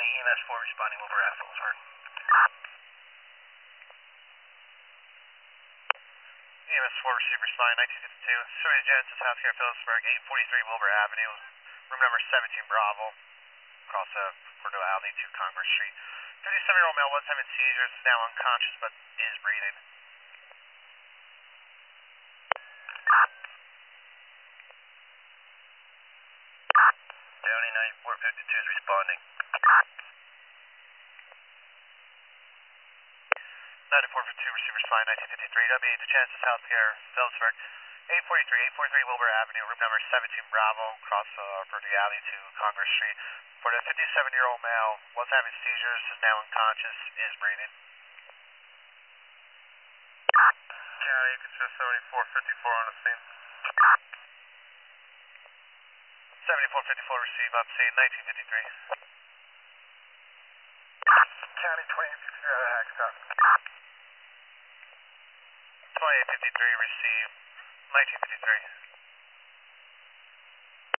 County EMS 4 responding over at Phillipsburg. EMS 4 receive responding 1952. Surrey Genesis Healthcare Phillipsburg, 843 Wilbur Avenue, room number 17 Bravo, across Cordova Avenue to Congress Street. 57-year-old male was having seizures, is now unconscious but is breathing. County 9452 is responding. 9452 receive responding 1953. WA to Genesis Healthcare Phillipsburg, 843 Wilbur Avenue, room number 17 Bravo, across Cordova Avenue to Congress Street. For the 57-year-old male, was having seizures, is now unconscious, is breathing. County, consist 7454 on the scene. 7454 receive up scene 1953. County 2853 out of Hagstock. 2853 receive 1953.